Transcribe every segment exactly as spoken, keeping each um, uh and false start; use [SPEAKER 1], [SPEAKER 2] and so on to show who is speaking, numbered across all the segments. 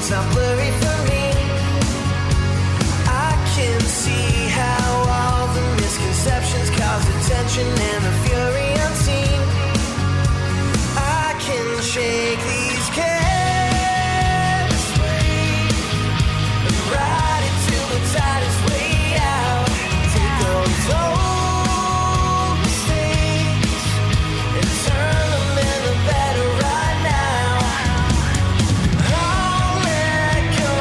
[SPEAKER 1] it's not blurry for me. I can see how all the misconceptions cause attention and the fury unseen. I can shake these cares free and ride it till the tide is way out. Take those old mistakes and turn them into better right now. I'll let go.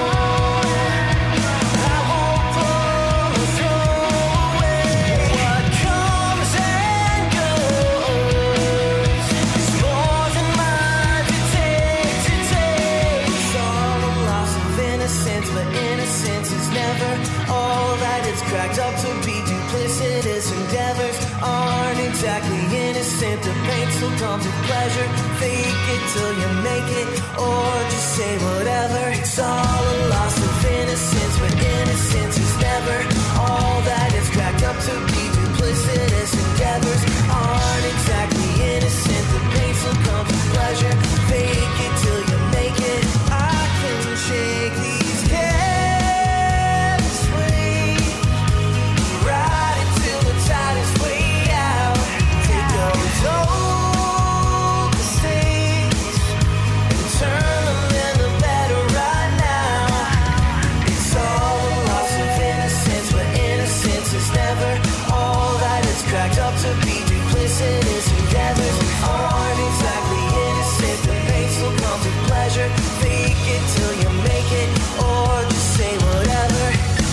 [SPEAKER 1] I won't pull or throw away. What comes and goes is more than mine to take, to take. It's all a loss of innocence, but innocence is never all that it's cracked up to be. Duplicitous endeavors aren't exactly innocent. The pain still comes with pleasure. Fake it till you make it, or just say whatever. It's all a loss of innocence, but innocence is never all that it's cracked up to be. Duplicitous endeavors aren't exactly innocent. The pain still comes with pleasure. Fake it till you make it. I can shake these cares free. Ride it till the tide is way out. Take those old mistakes and turn them into better right now. It's all a loss of innocence, but innocence is never all that it's cracked up to be. Duplicitous endeavors aren't exactly innocent. The pain still comes with pleasure. Fake it till you make it, or just say whatever.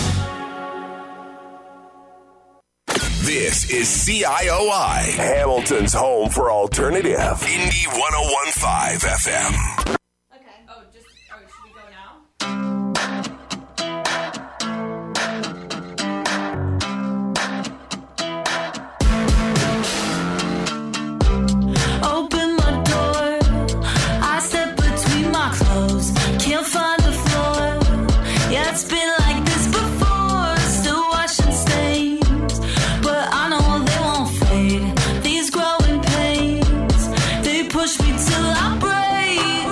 [SPEAKER 2] This is C I O I, Hamilton's home for alternative. Indie one oh one point five F M.
[SPEAKER 3] Okay. Oh, just, oh, should we go now?
[SPEAKER 4] Open my door, I step between my clothes, can't find the floor. Yeah, it's been like this before, still washing stains, but I know they won't fade. These growing pains, they push me till I break.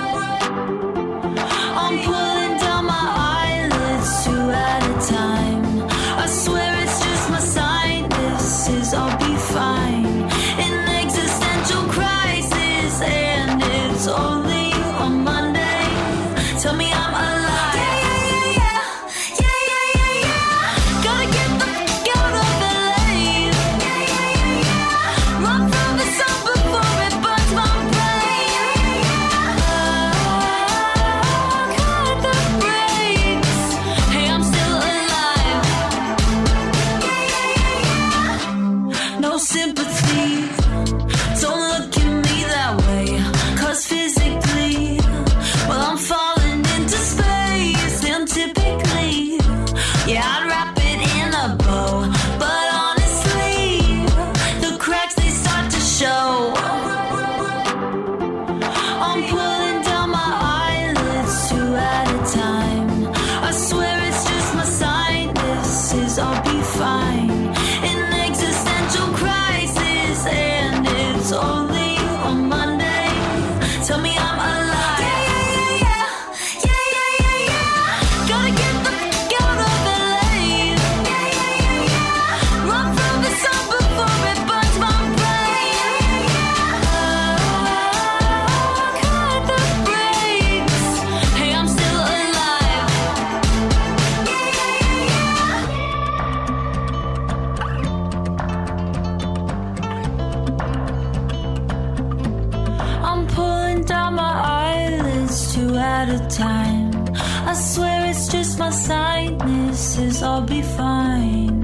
[SPEAKER 4] I'm pulling down my eyelids two at a time. I swear it's just my sinuses, I'll be fine. An existential crisis, and it's only on Monday. Tell me I'm alive. Yeah, yeah, yeah, yeah, yeah, yeah, yeah. Gotta get the f*** out of L A. Yeah, yeah, yeah, yeah. Run from the sun before it burns my brain. Oh, cut the brakes. Hey, I'm still alive. Yeah, yeah, yeah, yeah. No sympathy. Don't look at me that way, 'cause physically, well, I'm falling into space, and typically, yeah, I'd wrap it in a bow, but honestly, the cracks, they start to show. I'm pulling down my eyelids two at a time. I swear it's just my sinuses, I'll be fine. An existential crisis, and it's only on Monday. Tell me I'm alive. Yeah, yeah, yeah, yeah, yeah, yeah, yeah. Gotta get the f*** out of L A. Yeah, yeah, yeah, yeah. Run from the sun before it burns my brain. Oh, cut the brakes. Hey, I'm still alive. Yeah, yeah, yeah, yeah. I'm pulling down my eyelids two at a time. I swear it's just my sinuses, I'll be fine.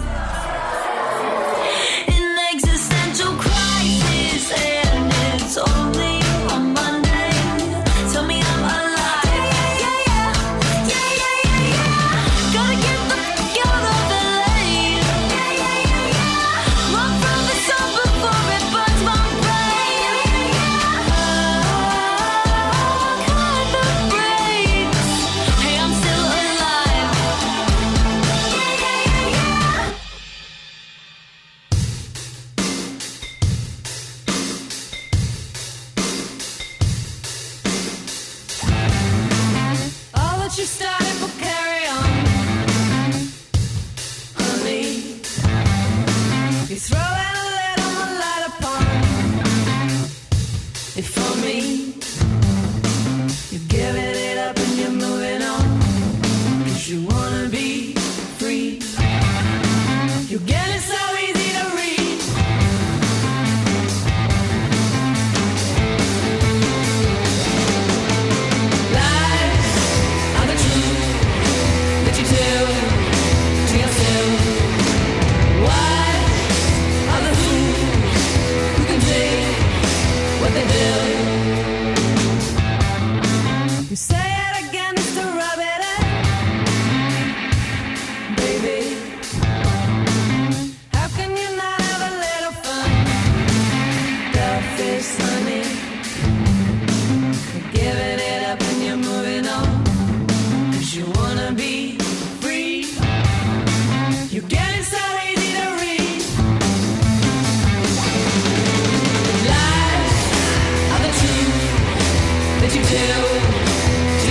[SPEAKER 4] An existential crisis, and it's only on Monday. Tell me I'm alive. Yeah, yeah, yeah, yeah, yeah, yeah, yeah. Gotta get the f*** out of L A. Yeah, yeah, yeah, yeah. Run from the sun before it burns my brain. Oh, cut the brakes. Hey, I'm still alive. Yeah, yeah, yeah, yeah. what you started will carry on. Honey, you throw out a little more light upon. If for me, you're giving it up and you're moving on. Cause you wanna be free. You get it so easy to read. Lies are the truth that you tell to yourself. Why are the fools who can take what they do? You say it again just to rub it in, baby. How can you not have a little fun? Dollface, honey, you're giving it up and you're moving on. Cause you wanna be free. You get it so easy to read. Lies are the truth that you tell to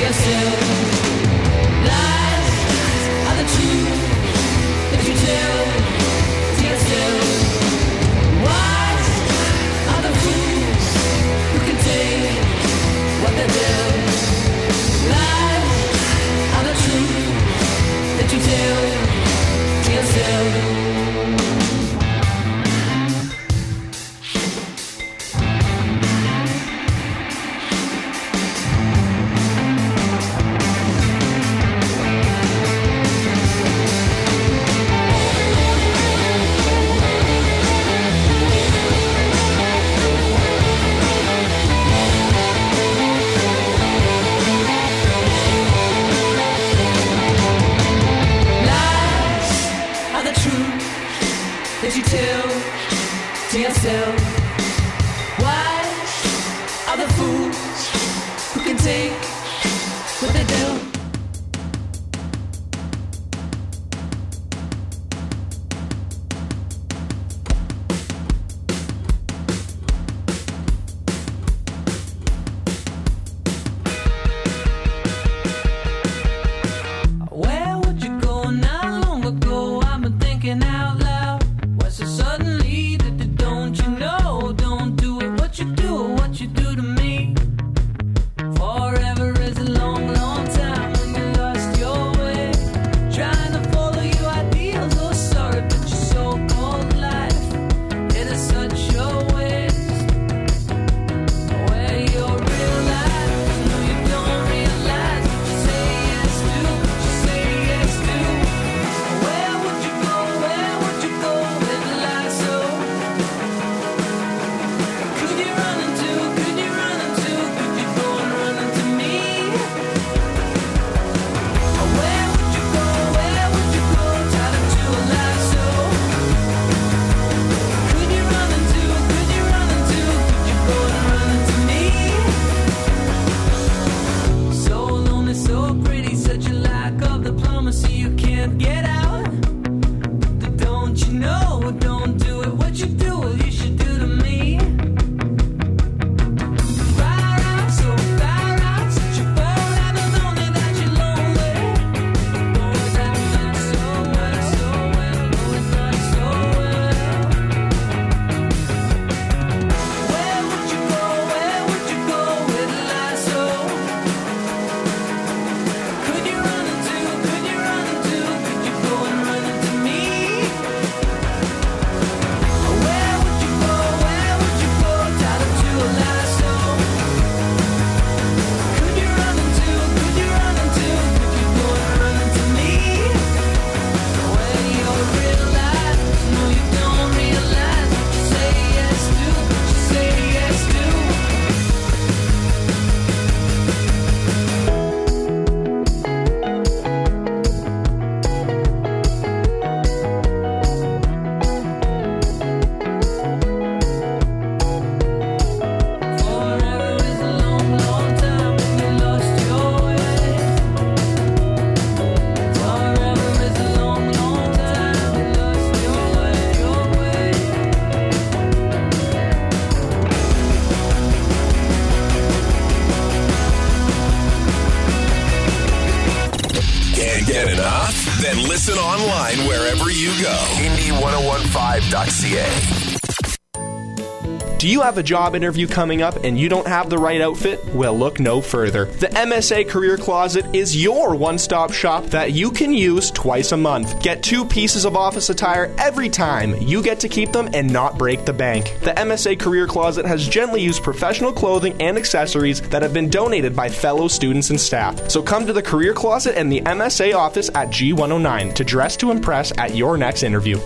[SPEAKER 2] Get enough? Then listen online wherever you go. Indy ten fifteen dot c a.
[SPEAKER 5] Do you have a job interview coming up and you don't have the right outfit? Well, look no further. The M S A Career Closet is your one-stop shop that you can use twice a month. Get two pieces of office attire every time. You get to keep them and not break the bank. The M S A Career Closet has gently used professional clothing and accessories that have been donated by fellow students and staff. So come to the Career Closet and the M S A office at G one oh nine to dress to impress at your next interview.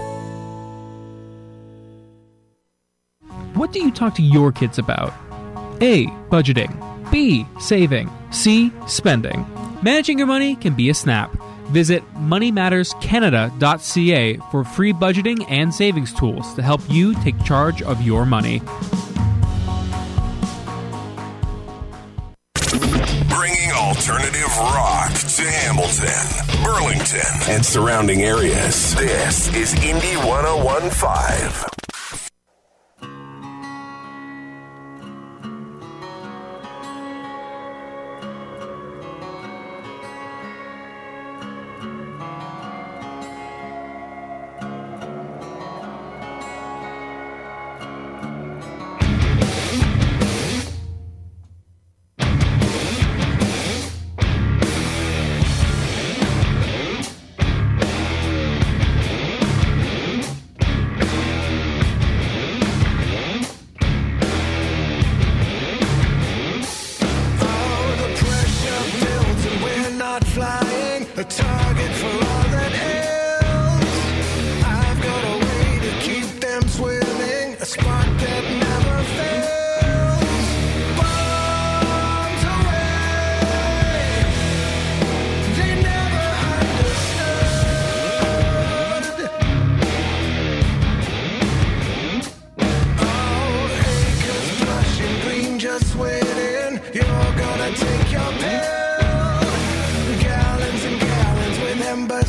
[SPEAKER 6] What do you talk to your kids about? A. Budgeting. B. Saving. C. Spending. Managing your money can be a snap. Visit money matters canada dot c a for free budgeting and savings tools to help you take charge of your money.
[SPEAKER 2] Bringing alternative rock to Hamilton, Burlington, and surrounding areas. This is Indy ten fifteen.
[SPEAKER 1] You're gonna take your pill. Gallons and gallons with them, but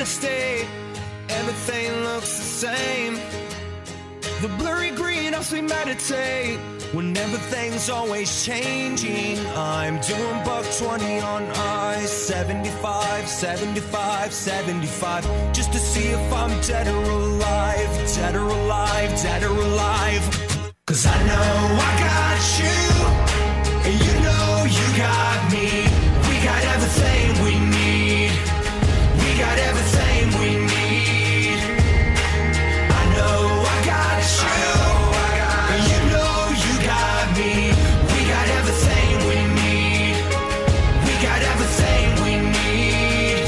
[SPEAKER 1] estate, everything looks the same. The blurry green helps me meditate when everything's always changing. I'm doing buck twenty on I seventy-five, seventy-five, seventy-five, just to see if I'm dead or alive, dead or alive, dead or alive. Cause I know I got you, and you know you got me. We got everything we need. We got everything we need. I know I got you, and you know you got me. We got everything we need. We got everything we need.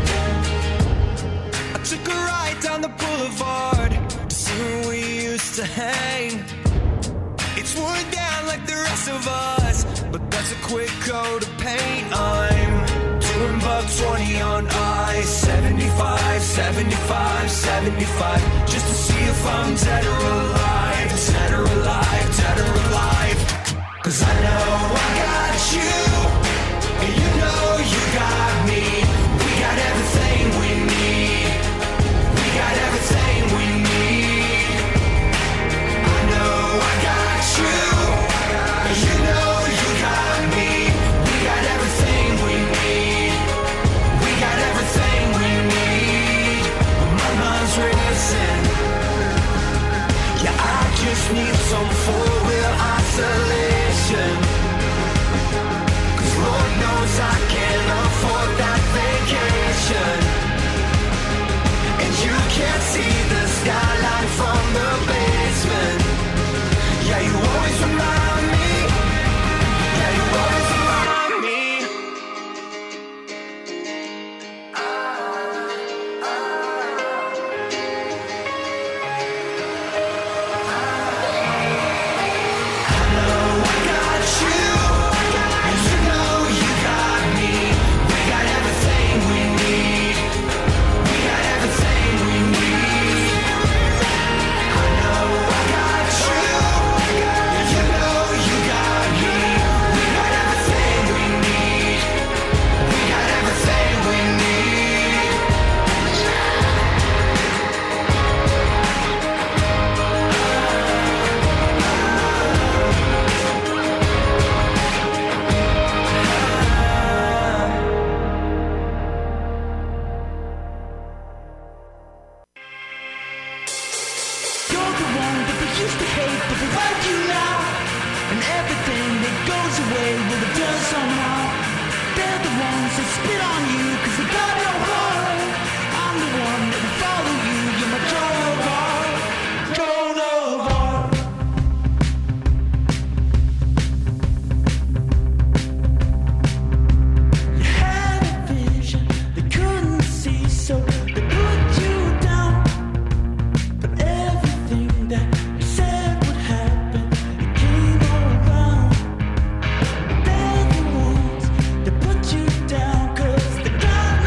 [SPEAKER 1] I took a ride down the boulevard to see where we used to hang. It's worn down like the rest of us, but that's a quick coat of paint. I'm doing buck twenty on I seventy-five, seventy-five, seventy-five, just to see if I'm dead or alive, dead or alive, dead or alive. Cause I know I got you, and you know you got me. We got everything we need. We got everything we need. I know I got you, and you know you got me. We got everything we need. We got everything we need. My mind's racing. Yeah, I just need some four-wheel isolation. Cause Lord knows I can't afford that vacation. And you can't see the skyline from the basement. Yeah, you always remind me. Yeah, you always remind me. I know I got you, and you know you got me. We got everything we need. We got everything we need. I know I got you, and you know you got me. We got everything we need. We got everything we need. You're the one that they used to hate, but they like you now. And everything that goes away, well, it does somehow. They're the ones that spit on you, cause they got no heart. I'm the one that will follow you, you're my Joan of Arc. Joan of Arc. You had a vision they couldn't see, so they put you down. But everything that you said would happen, it came around. They're the ones that put you down, cause they got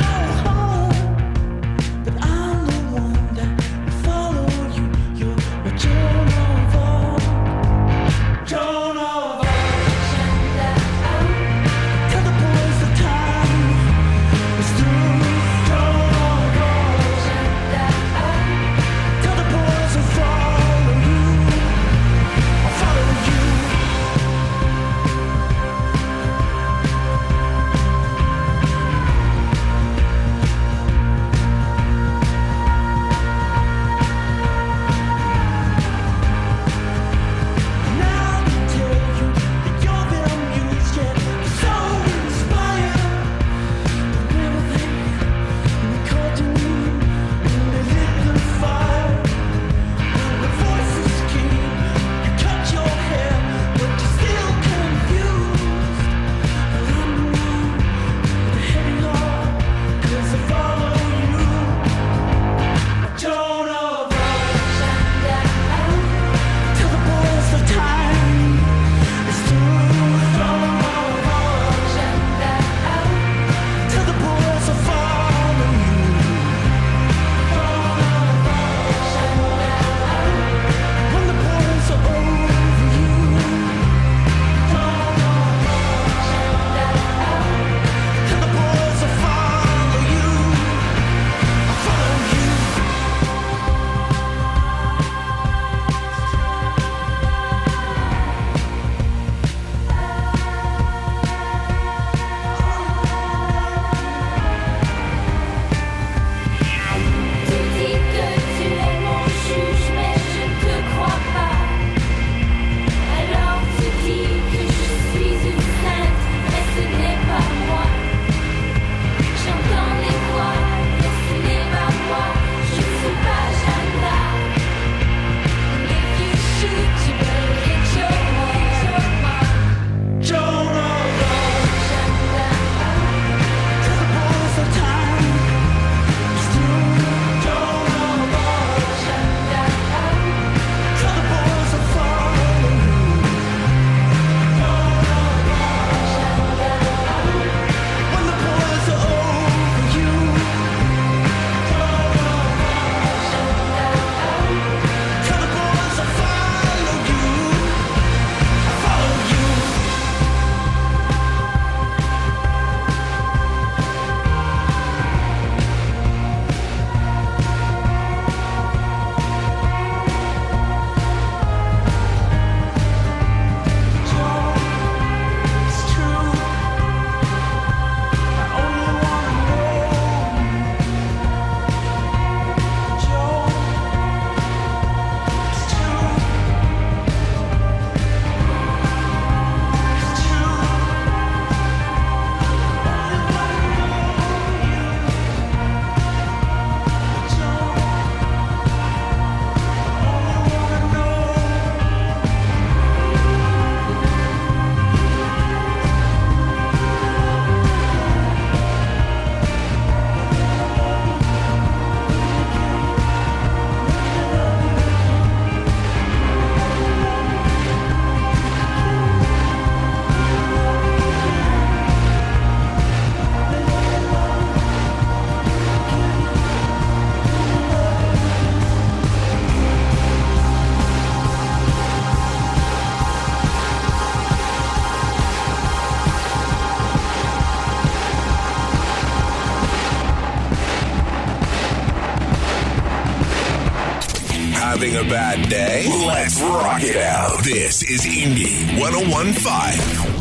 [SPEAKER 2] having a bad day? Let's rock it out. This is Indie one oh one point five.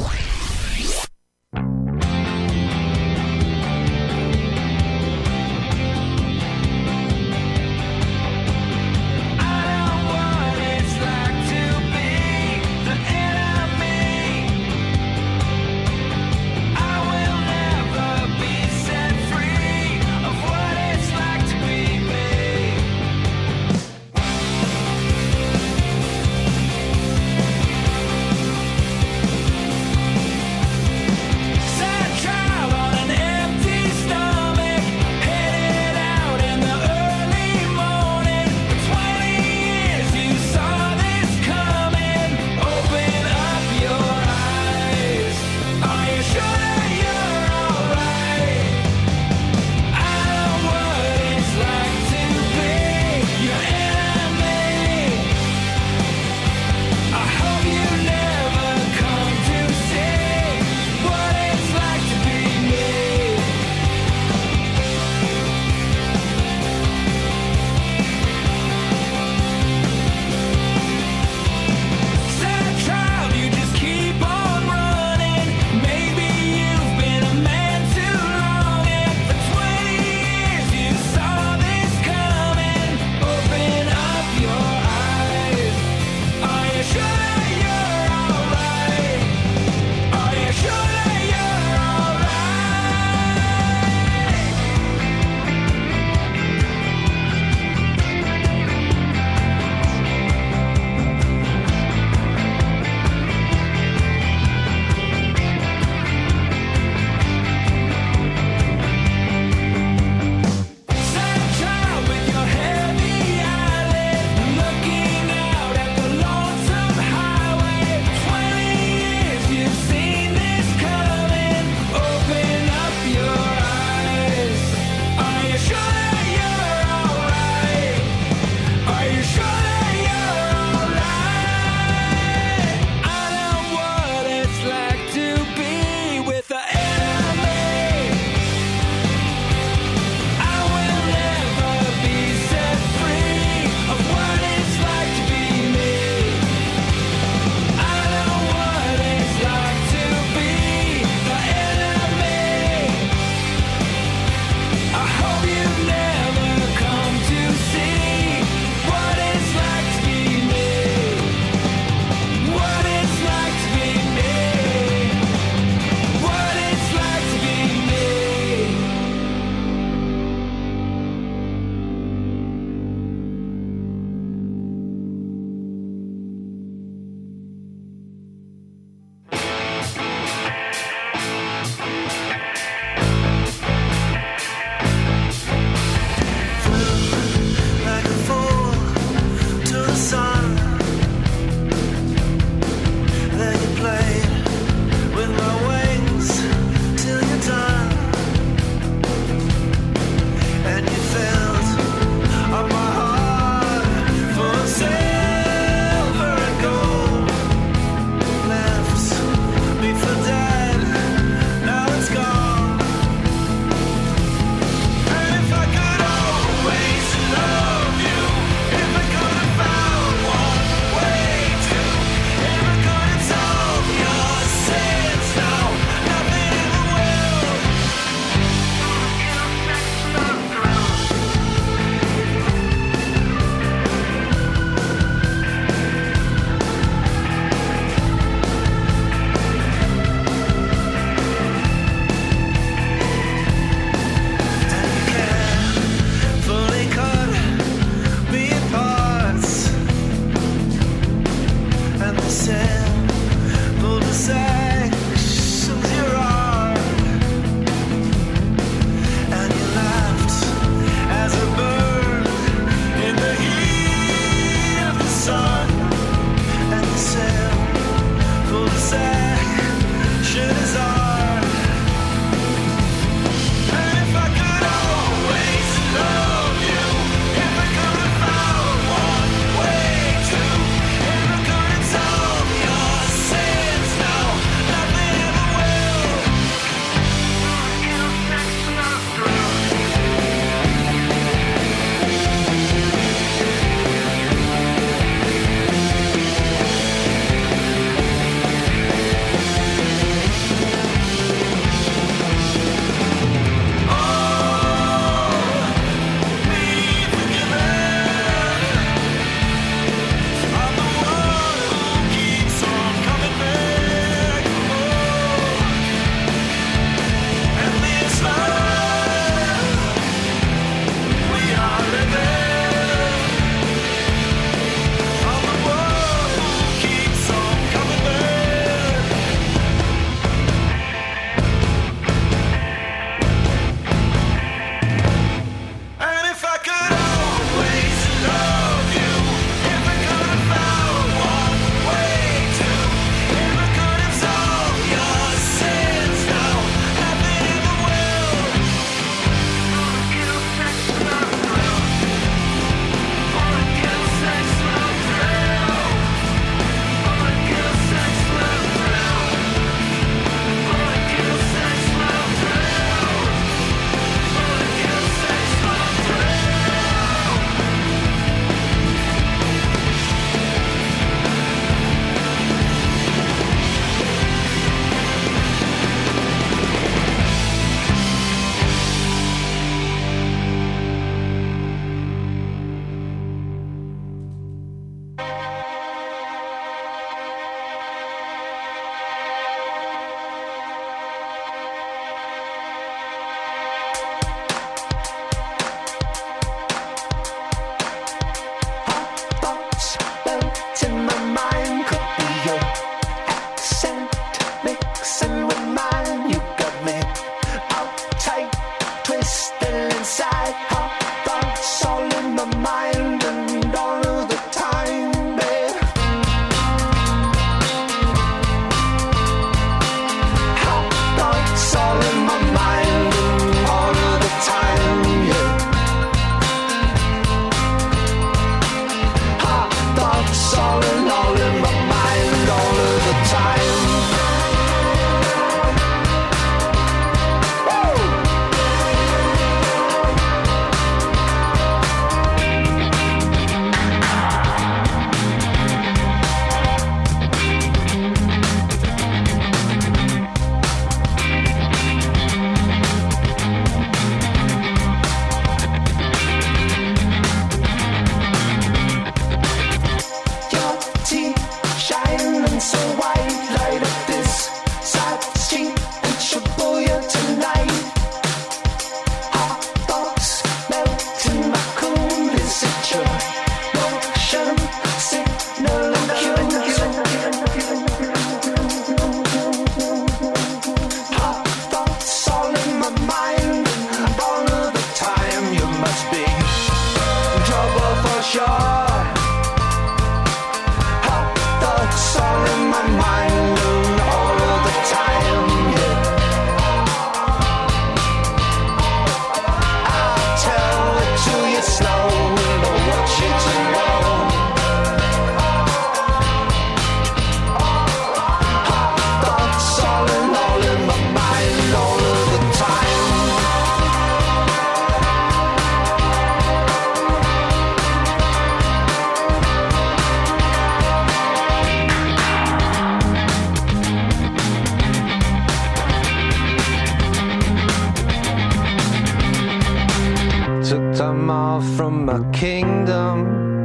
[SPEAKER 1] off from my kingdom.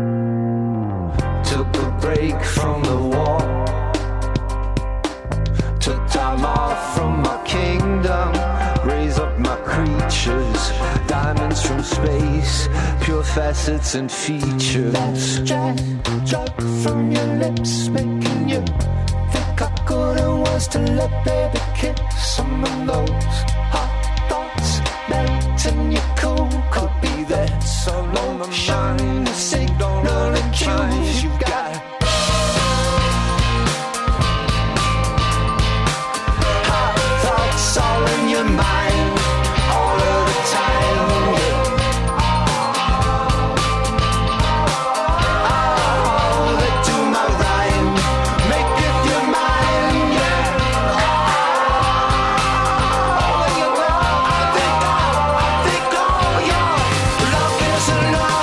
[SPEAKER 1] Took a break from the war. Took time off from my kingdom. Raise up my creatures. Diamonds from space. Pure facets and features. That's drag, drop from your lips, making you think I couldn't was to let baby kiss some of those hot thoughts. Melting your cool could be there. So long my mind, signal and cues you got. Hot thoughts all in your mind, all of the time. Oh, they do my rhyme, make it your mind, yeah. Oh, you know, I think, I think, oh, yeah, love is love.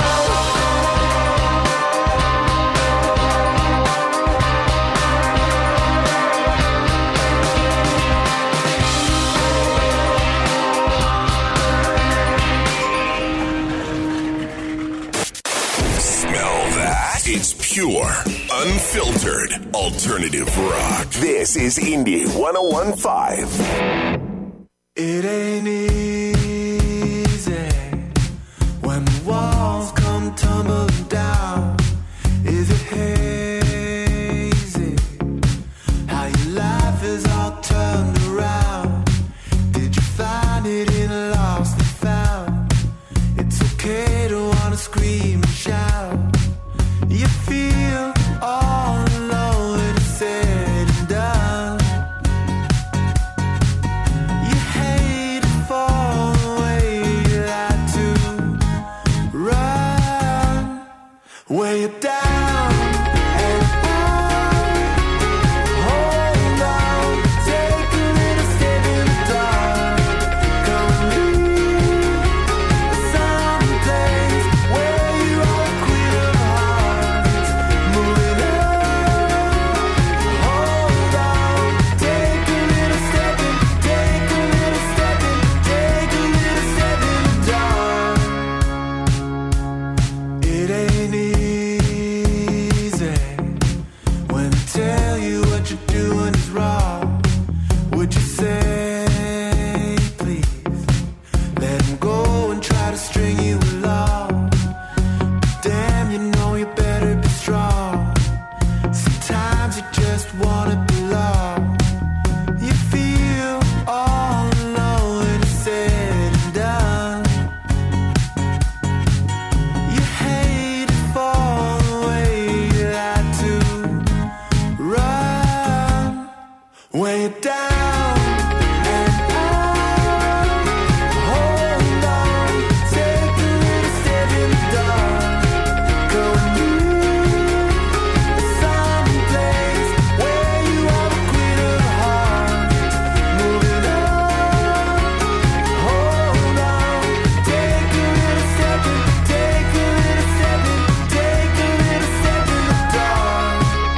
[SPEAKER 2] Smell that? It's pure, unfiltered, alternative rock. This is Indie one oh one point five.
[SPEAKER 1] It ain't easy when the walls come tumbling down. Is it hazy how your life is all turned around? Did you find it in a lost and found? It's okay to wanna scream and shout. You feel all alone when it's said and done. You hate to fall away, you like to run. When you're down and out, hold on, take a little step in the dark. Come with me, someplace where you are queen of hearts. Moving on, hold on, take a little step in, take a little step in, take a little step in the dark. It ain't easy when they tell you what you're doing is wrong. Would you say, please, let them go and try to string you along? Damn, you know you better be strong. Sometimes you just wanna belong. You feel all alone when it's said and done. You hate to fall away, you like to run. When you're down and out, hold on, take a little step in the dark. Go with me, someplace where you are the queen of hearts. Moving on, hold on, take a little step in, take a little step in, take a little step in the dark.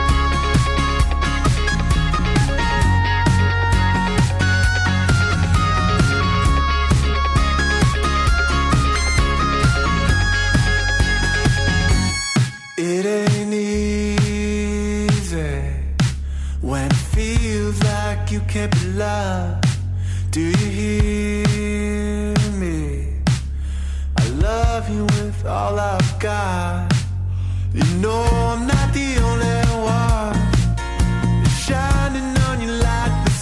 [SPEAKER 1] It ain't easy when it feels like you can't be loved. Do you hear me? I love you with all I've got. You know I'm not the only one. It's shining on you like the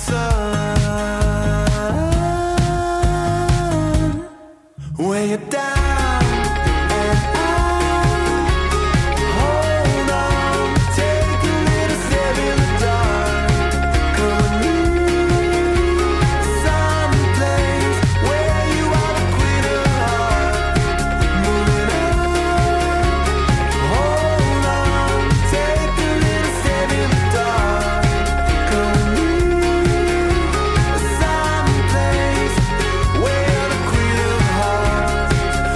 [SPEAKER 1] sun. When you're down and out, hold on, take a little step in the dark. Come with me, someplace where you are the queen of hearts. Moving on, hold on, take a little step in the dark. Come with me, someplace where the queen of hearts.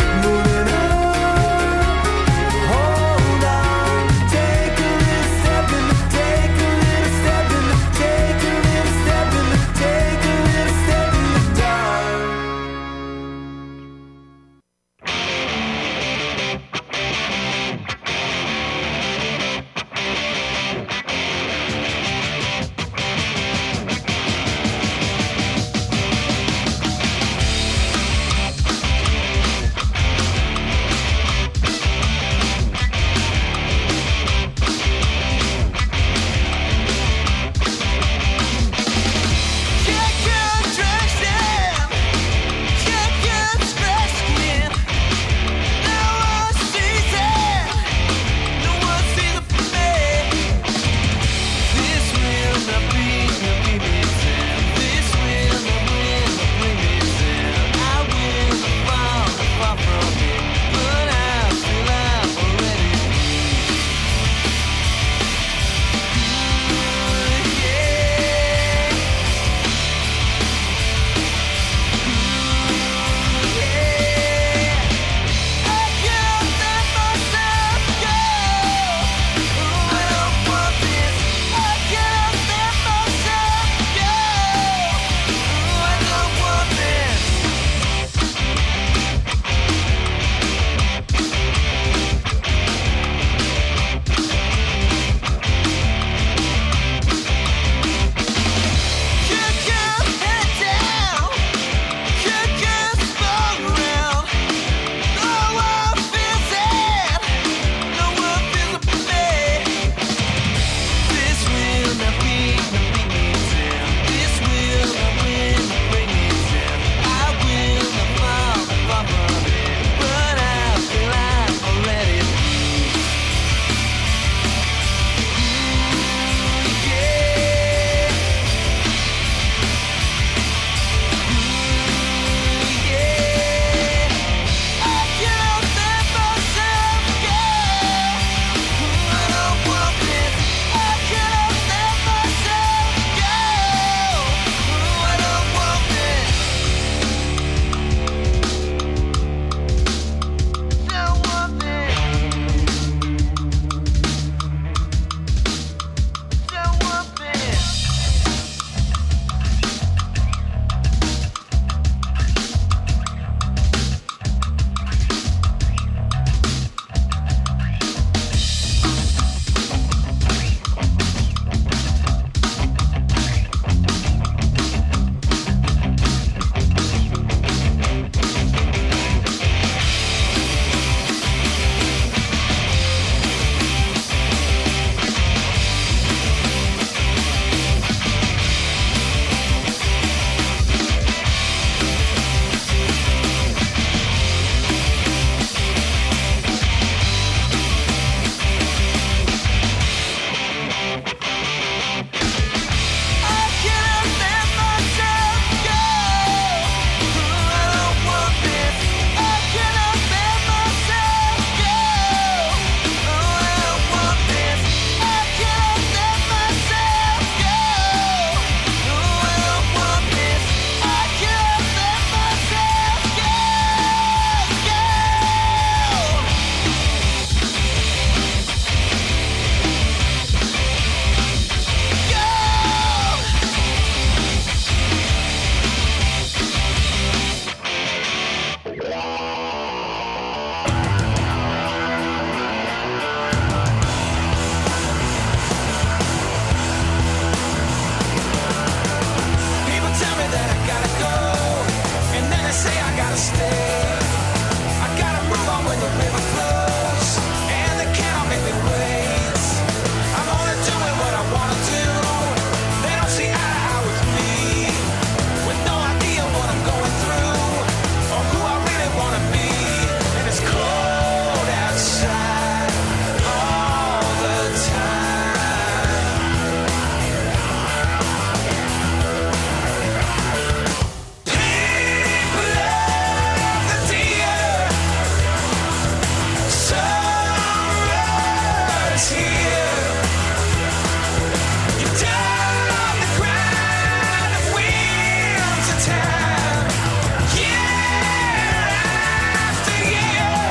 [SPEAKER 1] wanna stay. I gotta move on when the river flows, and they cannot make me wait. I'm only doing what I wanna do. They don't see eye to eye with me, with no idea what I'm going through, or who I really wanna be. And it's cold outside all the time. People of the deer, summer's here. You're down the grind of winter time, year after year.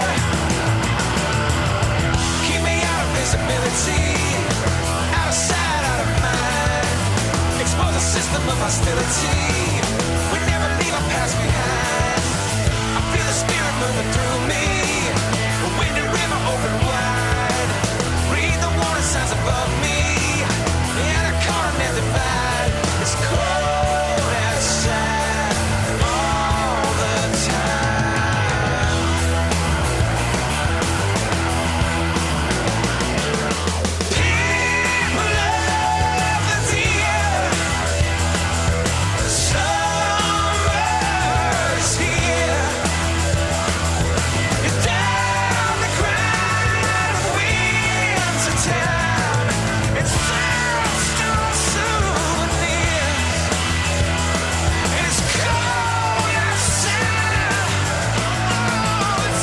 [SPEAKER 1] Keep me out of visibility, out of sight, out of mind. Expose a system of hostility. We never leave our past behind. I feel the spirit moving through me. The wind and river open wide. Read the warning signs above me. And a continent divide. It's cold outside all the time. People of the deer, summer's here. You're down the grind of winter town. It's sandstone souvenirs, and it's cold outside all the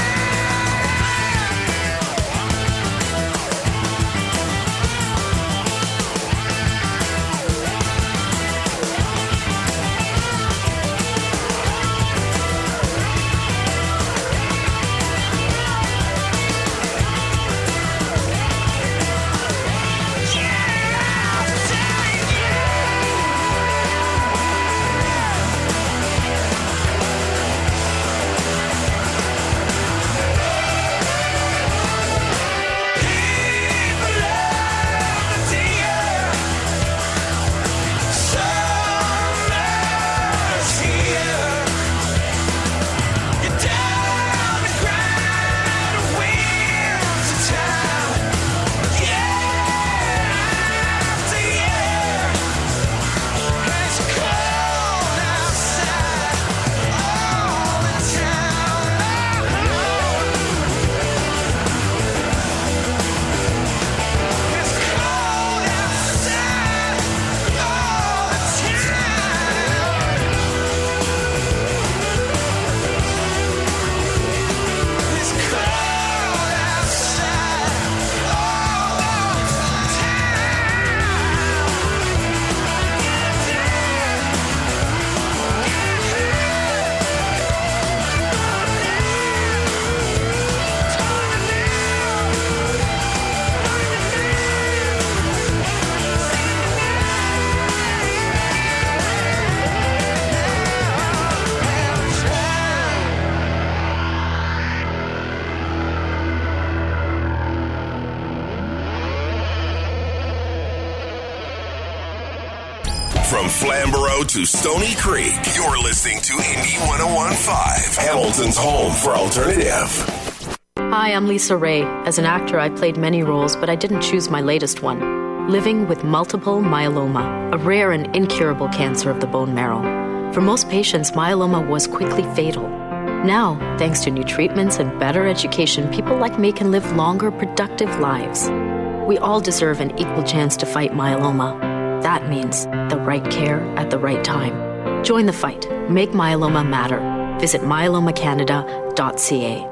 [SPEAKER 2] From Flamborough to Stony Creek, you're listening to Indie one oh one point five, Hamilton's home for alternative.
[SPEAKER 7] Hi, I'm Lisa Ray. As an actor, I played many roles, but I didn't choose my latest one. Living with multiple myeloma, a rare and incurable cancer of the bone marrow. For most patients, myeloma was quickly fatal. Now, thanks to new treatments and better education, people like me can live longer, productive lives. We all deserve an equal chance to fight myeloma. That means the right care at the right time. Join the fight. Make myeloma matter. Visit myeloma canada dot c a.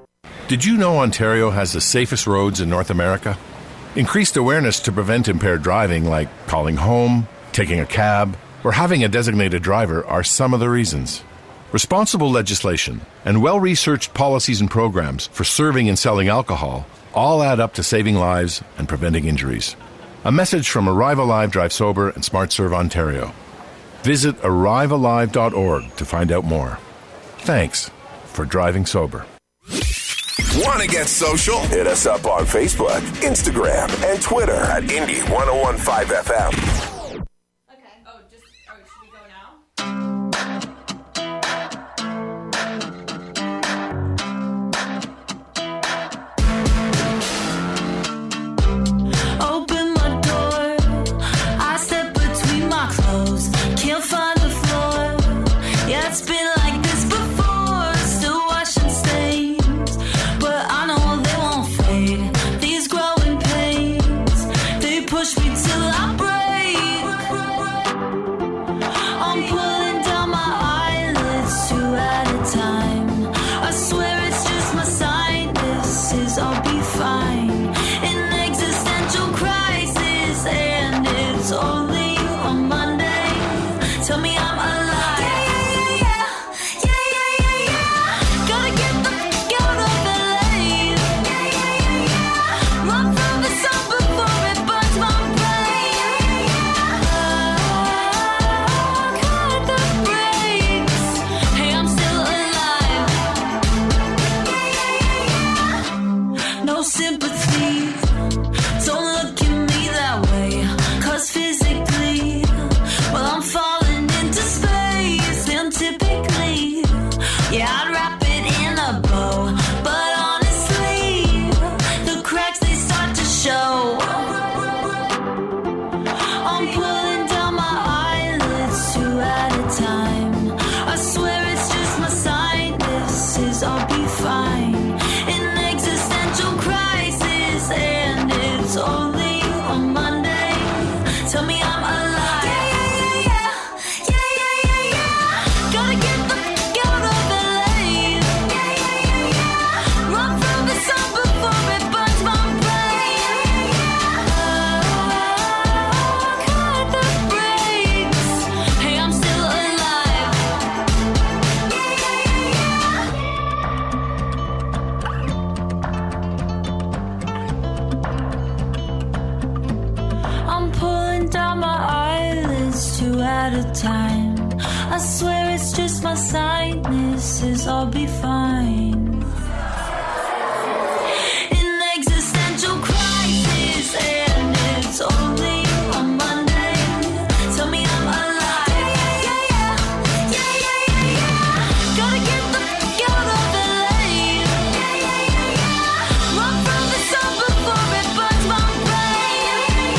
[SPEAKER 8] Did you know Ontario has the safest roads in North America? Increased awareness to prevent impaired driving, like calling home, taking a cab, or having a designated driver, are some of the reasons. Responsible legislation and well-researched policies and programs for serving and selling alcohol all add up to saving lives and preventing injuries. A message from Arrive Alive, Drive Sober and SmartServe Ontario. Visit arrive alive dot org to find out more. Thanks for driving sober.
[SPEAKER 2] Want to get social? Hit us up on Facebook, Instagram, and Twitter at Indie one oh one point five F M.
[SPEAKER 3] Okay. Oh, just, oh, should we go now?
[SPEAKER 4] It's been like this before, still washing stains, but I know they won't fade. These growing pains, they push me till I break. I'm pulling down my eyelids two at a time. I swear it's just my sinuses, I'll be fine. An existential crisis, and it's only on Monday. Tell me I'm alive. Gotta get the f*** out of L A. Run from the sun before it burns my brain. Cut the brakes. Hey, I'm still alive. No sympathy. Don't look at me that way. 'Cause physically, well, I'm falling into space. And typically, yeah, I'd wrap it in a bow. But honestly, the cracks, they start to show. I'm pulling down my eyelids two at a time. I swear it's just my sinuses, I'll be fine. An existential crisis, and it's only on Monday. Tell me I'm alive. Gotta get the f*** out of L A. Run from the sun before it burns my brain. Cut the brakes. Hey, I'm still alive. I'm pulling down my eyelids two at a time. I swear it's just my sinuses, I'll be fine. An existential crisis, and it's only on Monday. Tell me I'm alive. Gotta get the f*** out of L A. Run from the sun before it burns my brain.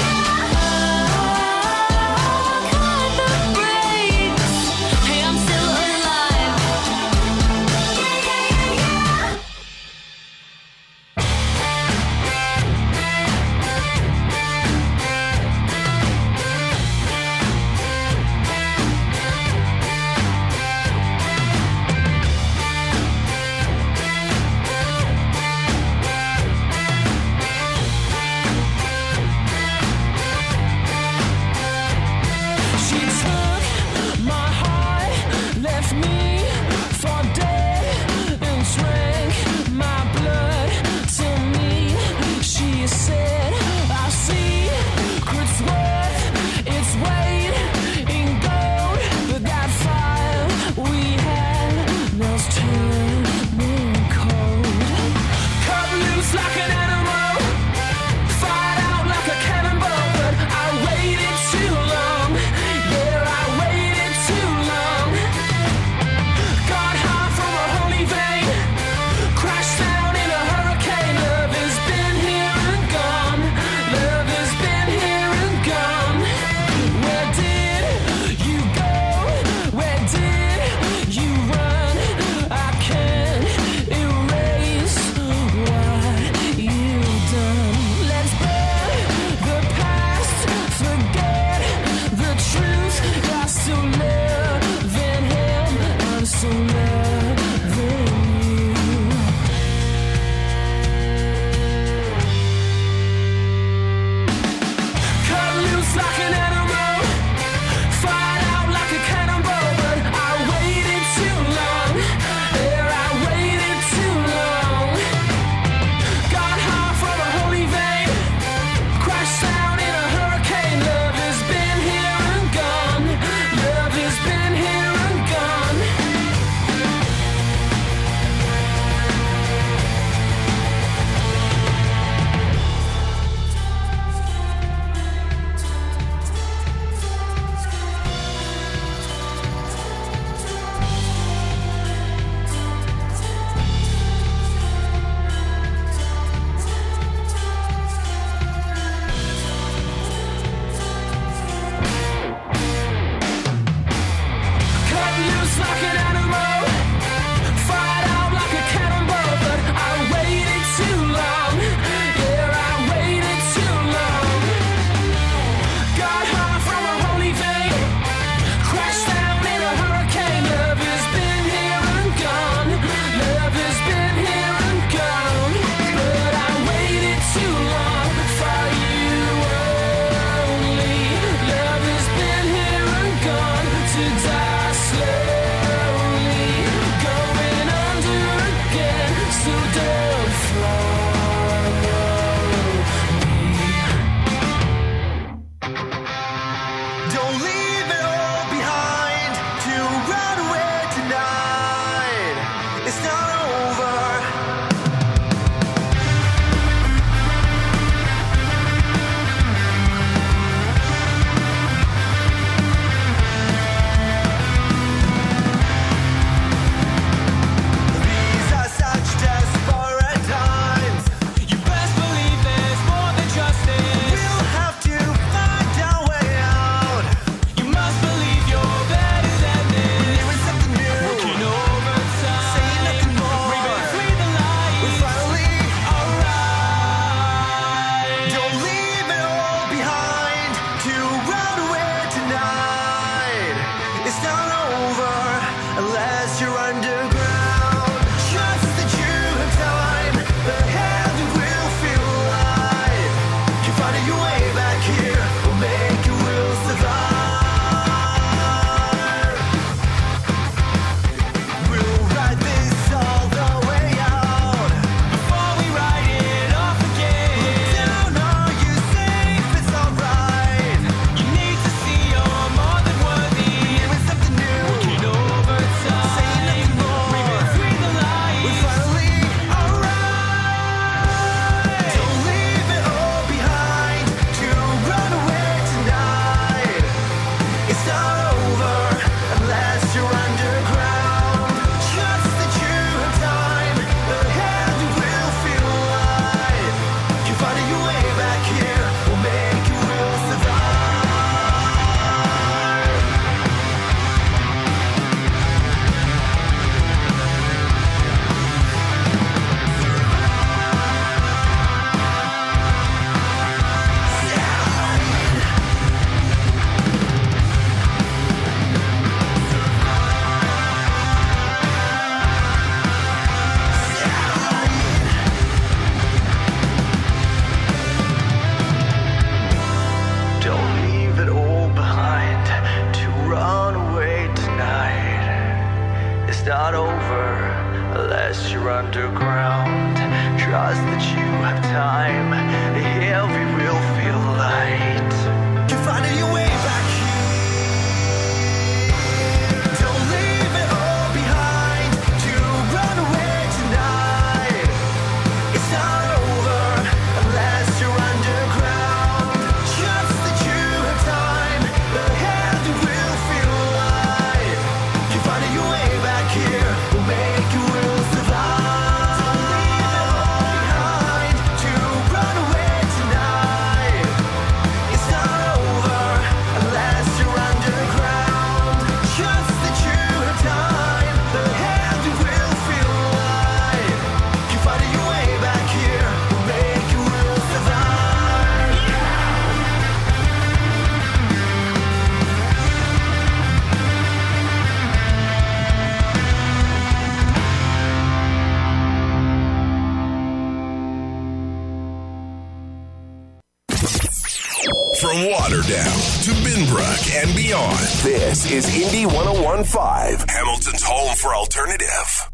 [SPEAKER 4] Cut the brakes. Hey, I'm still alive.
[SPEAKER 1] It's not over unless you're underground. Trust that you have time. Heavy will feel light. You're finding your way back here. Don't leave it all behind to run away tonight. It's not over unless you're underground. Trust that you have time. The heavy will feel light. You're finding your way back here. Will make you will survive.
[SPEAKER 2] From Waterdown to Binbrook and beyond, this is Indie one oh one point five, Hamilton's home for alternative.